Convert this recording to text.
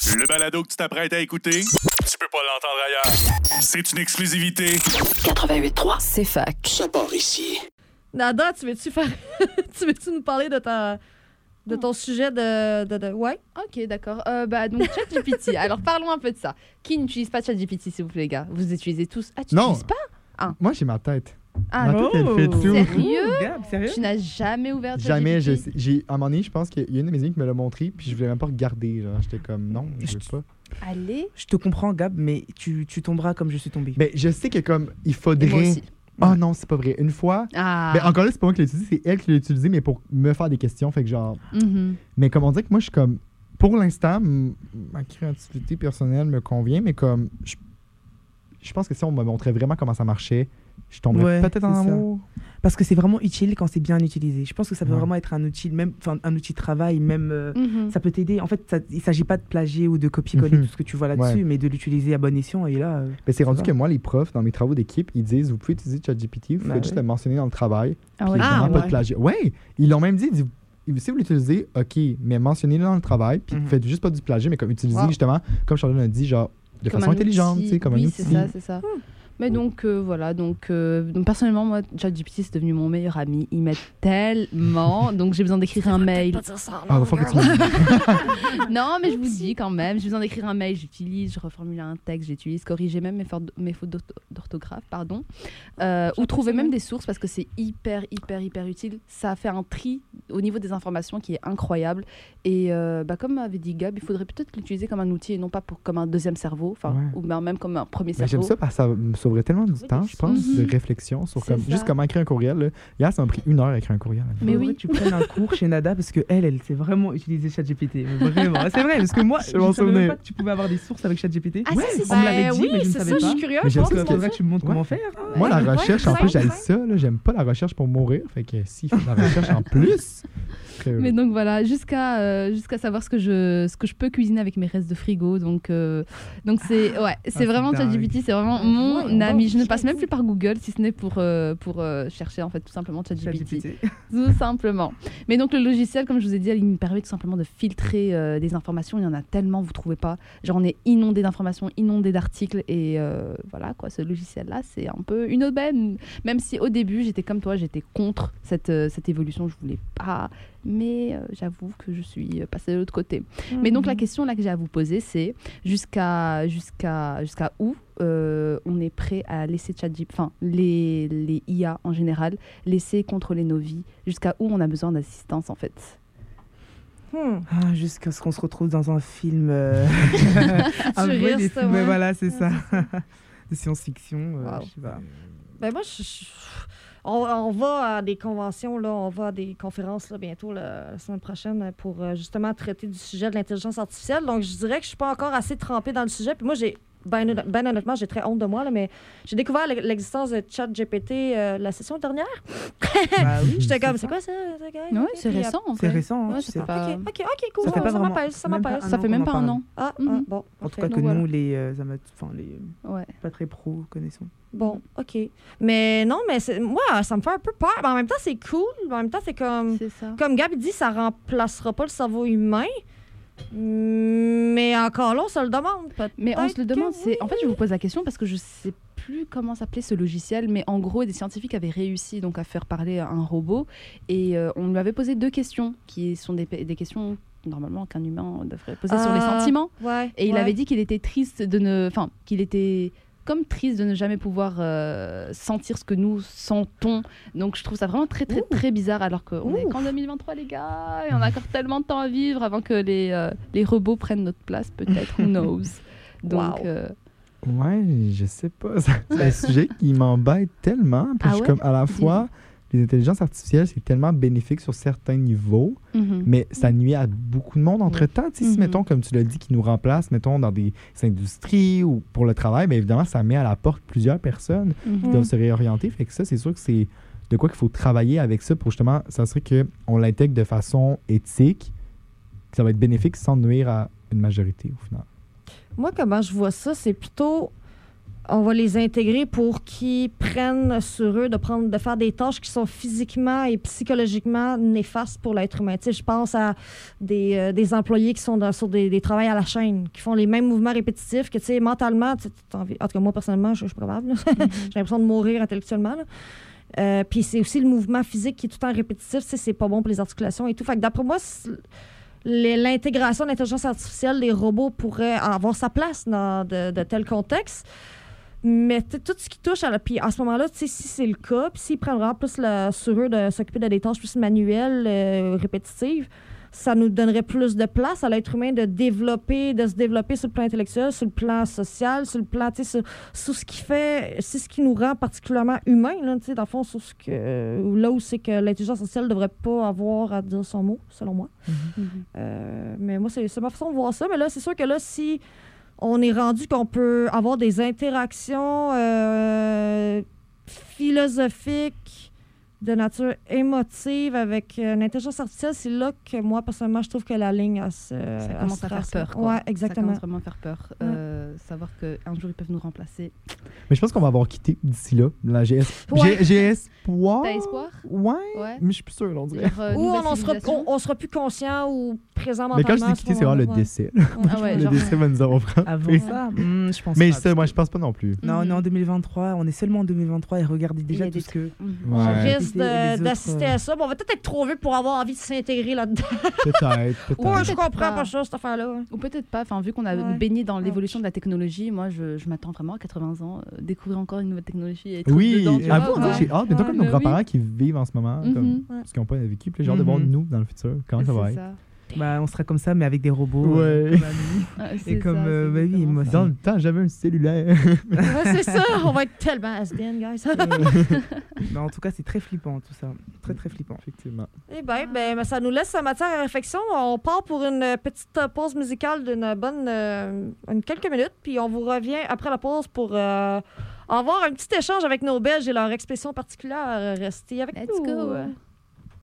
Le balado que tu t'apprêtes à écouter, tu peux pas l'entendre ailleurs. C'est une exclusivité. 88.3, c'est fac. Ça part ici. Nada, tu veux-tu nous parler de ton sujet de... Ouais? OK, d'accord. Donc, ChatGPT. Alors, parlons un peu de ça. Qui n'utilise pas ChatGPT, s'il vous plaît, les gars? Vous utilisez tous? Ah, tu n'utilises pas? Moi, j'ai ma tête. Ah, ma tête, elle fait tout. Sérieux? Gab, sérieux? Tu n'as jamais ouvert ChatGPT? Jamais. À un moment donné, je pense qu'il y a une de mes amies qui me l'a montré, puis je voulais même pas regarder. Genre, j'étais comme, non, je veux pas. Allez. Je te comprends, Gab, mais tu tomberas comme je suis tombé. Mais je sais que comme, il Et moi faudrait... aussi. Ah non, c'est pas vrai. Une fois... Ah. Ben, encore là, c'est pas moi qui l'ai utilisé, c'est elle qui l'a utilisé, mais pour me faire des questions. Fait que genre... Mhm. Mais comme on dit que moi, je suis comme... Pour l'instant, ma créativité personnelle me convient, mais comme... Je pense que si on me montrait vraiment comment ça marchait, je tomberais peut-être en c'est ça. amour. Parce que c'est vraiment utile quand c'est bien utilisé. Je pense que ça peut Ouais. vraiment être un outil, même un outil de travail, même Mhm. ça peut t'aider. En fait, il ne s'agit pas de plagier ou de copier-coller Mhm. tout ce que tu vois là-dessus, Ouais. mais de l'utiliser à bon escient. Et là, Mais c'est rendu ça que va. moi, les profs, dans mes travaux d'équipe, ils disent, vous pouvez utiliser ChatGPT, vous Bah faites juste ouais. le mentionner dans le travail. Ah Puis ouais. vraiment pas ouais. de plagiat. Ouais, ils l'ont même dit, si vous l'utilisez, OK, mais mentionnez-le dans le travail, puis Mhm. faites juste pas du plagiat, mais comme utilisez Wow. justement, comme Charlotte a dit, genre, de Comme façon un intelligente, outil. tu sais, comme oui, un outil. c'est ça. Mais donc, voilà. Donc, personnellement, moi, ChatGPT, c'est devenu mon meilleur ami. Il m'aide tellement. Donc, j'ai besoin d'écrire un mail. Ah, il faut que tu me Non, mais je vous dis quand même, j'ai besoin d'écrire un mail, j'utilise, je reformule un texte, j'utilise, corriger même mes fautes d'orthographe, pardon. Ou trouver même des sources parce que c'est hyper utile. Ça fait un tri au niveau des informations qui est incroyable. Et comme avait dit Gab, il faudrait peut-être l'utiliser comme un outil et non pas comme un deuxième cerveau, Ouais. ou même comme un premier Mais cerveau. j'aime ça parce que ça me sauverait tellement du temps, je pense, Mhm. de réflexion sur C'est comme, ça. juste comment écrire un courriel. Là. Hier, ça m'a pris 1 heure à écrire un courriel. Mais faudrait oui. que tu prennes un cours chez Nada parce que elle sait vraiment utiliser ChatGPT. Mais vraiment, c'est vrai parce que moi, Je je m'en ne savais même souvenais. pas que tu pouvais avoir des sources avec ChatGPT. Ah, si, si, on me l'avait dit, oui, mais je ne c'est savais ça, je pas. suis curieuse. Mais j'aime je pense ça, que Faudrait que tu me montres Ouais. comment faire. Moi, la Ouais, recherche, en ouais, plus, j'aime ouais. ça. Là, j'aime pas la recherche pour mourir. Fait que s'il faut de la recherche en plus... très heureux. Mais donc voilà, jusqu'à savoir ce que je peux cuisiner avec mes restes de frigo. Donc c'est c'est vraiment dingue. ChatGPT, c'est vraiment mon voyons ami. donc, Je ne passe même j'avoue. plus par Google si ce n'est pour chercher en fait tout simplement ChatGPT. ChatGPT. Tout simplement. Mais donc le logiciel, comme je vous ai dit, il me permet tout simplement de filtrer des informations. Il y en a tellement, vous trouvez pas. Genre on est inondé d'informations, inondé d'articles et voilà quoi. Ce logiciel-là, c'est un peu une aubaine. Même si au début j'étais comme toi, j'étais contre cette évolution, je voulais pas. Mais j'avoue que je suis passée de l'autre côté. Mais donc la question là que j'ai à vous poser, c'est jusqu'à où on est prêt à laisser ChatGPT, enfin les IA en général, laisser contrôler nos vies, jusqu'à où on a besoin d'assistance en fait. Jusqu'à ce qu'on se retrouve dans un film. Tu vrai, des risques, films, ouais. voilà, c'est ça. De science-fiction. Wow. Je sais pas. Ben moi, on va à des conventions, là, on va à des conférences là, bientôt la semaine prochaine pour justement traiter du sujet de l'intelligence artificielle. Donc, je dirais que je suis pas encore assez trempée dans le sujet. Puis moi, ben honnêtement, j'ai très honte de moi, là, mais j'ai découvert l'existence de ChatGPT la session dernière. Bah oui, J'étais comme, c'est quoi ça? ce gars? Ouais, Ok, c'est puis récent en C'est fait. récent. hein, Ouais, tu c'est sais. pas- OK, cool. Ça fait pas ça vraiment- m'appelle, ça même pas m'appelle. un Ça an fait même qu'on pas en un parle. an. Ah, Mhm. bon. En tout ok. cas, que Donc voilà. nous, les Ouais. pas très pro connaissons. Bon, OK. Mais non, mais moi, ça me fait un peu peur. Mais en même temps, c'est cool. Mais en même temps, c'est comme... C'est ça. Comme Gab dit, ça remplacera pas le cerveau humain. Mais encore là, on se le demande. Mais on se le demande. que En fait, je vous pose la question parce que je sais plus comment s'appelait ce logiciel, mais en gros, des scientifiques avaient réussi donc à faire parler un robot et on lui avait posé 2 questions qui sont des questions normalement qu'un humain devrait poser sur les sentiments. Ouais. Et il avait dit qu'il était triste qu'il était comme triste de ne jamais pouvoir sentir ce que nous sentons. Donc je trouve ça vraiment très bizarre alors qu'on est qu'en 2023 les gars et on a encore tellement de temps à vivre avant que les robots prennent notre place peut-être, who knows. Donc Ouais, je sais pas. C'est un sujet qui m'embête tellement. Puis Ah je suis ouais? comme, à la fois, les intelligences artificielles, c'est tellement bénéfique sur certains niveaux, mais ça nuit à beaucoup de monde entre-temps. Tu sais, si, mettons, comme tu l'as dit, qui nous remplace, mettons, dans des industries ou pour le travail, bien évidemment, ça met à la porte plusieurs personnes qui doivent se réorienter. Fait que ça, c'est sûr que c'est de quoi qu'il faut travailler avec ça pour justement s'assurer qu'on l'intègre de façon éthique, que ça va être bénéfique sans nuire à une majorité, au final. Moi, comment je vois ça, c'est plutôt... on va les intégrer pour qu'ils prennent sur eux de faire des tâches qui sont physiquement et psychologiquement néfastes pour l'être humain. Tu sais, je pense à des employés qui sont sur des travails à la chaîne, qui font les mêmes mouvements répétitifs, que tu sais, mentalement, en tout cas, moi, personnellement, je suis probable. J'ai l'impression de mourir intellectuellement. Puis c'est aussi le mouvement physique qui est tout le temps répétitif. Tu sais, c'est pas bon pour les articulations et tout. Fait que d'après moi, l'intégration de l'intelligence artificielle des robots pourrait avoir sa place dans de tels contextes. Mais tout ce qui touche puis à ce moment-là, si c'est le cas, puis s'ils prennent vraiment plus sur eux de s'occuper de des tâches plus manuelles, répétitives, ça nous donnerait plus de place à l'être humain de se développer sur le plan intellectuel, sur le plan social, sur le plan, sur ce qui fait, c'est ce qui nous rend particulièrement humains, là, dans le fond, sur là où c'est que l'intelligence artificielle ne devrait pas avoir à dire son mot, selon moi. Mais moi, c'est ma façon de voir ça. Mais là, c'est sûr que là, si on est rendu qu'on peut avoir des interactions philosophiques de nature émotive avec une intelligence artificielle, c'est là que moi, personnellement, je trouve que la ligne ça commence à faire peur. Quoi. Ouais, exactement. Ça commence vraiment à faire peur. Savoir qu'un jour, ils peuvent nous remplacer. Mais je pense qu'on va avoir quitté d'ici là. La j'ai espoir. T'as espoir? Ouais. Mais je suis plus sûr, on dirait. Ou on sera plus conscient ou présent Mais mentalement. quand je dis quitter, c'est vraiment le décès. Le décès va nous avoir frappé. Avant ça, je pense mais pas. moi, je pense pas non plus. Non, on est en 2023. On est seulement en 2023 et regardez déjà tout ce que... On risque d'assister à ça. Bon, on va peut-être être trop vieux pour avoir envie de s'intégrer là-dedans. Peut-être. Ouais, je comprends pas ça, cette affaire-là. Ou peut-être pas. Enfin, vu qu'on a baigné dans l'évolution de la technologie, moi, je m'attends vraiment à 80 ans, découvrir encore une nouvelle technologie. Et oui, dedans, j'ai hâte. Mais comme nos grands-parents qui vivent en ce moment, parce qu'ils n'ont pas vécu, puis j'ai hâte de voir nous dans le futur, comment ça va être. On sera comme ça, mais avec des robots. Ouais. Et comme, oui, moi aussi. Dans le temps, j'avais un cellulaire. C'est ça, on va être tellement has-been, guys. Mais en tout cas, c'est très flippant, tout ça. Très, très flippant. Effectivement. Eh bien, ça nous laisse matière à réflexion. On part pour une petite pause musicale d'une bonne quelques minutes, puis on vous revient après la pause pour avoir un petit échange avec nos Belges et leur expression particulière. Restez avec nous. Let's go!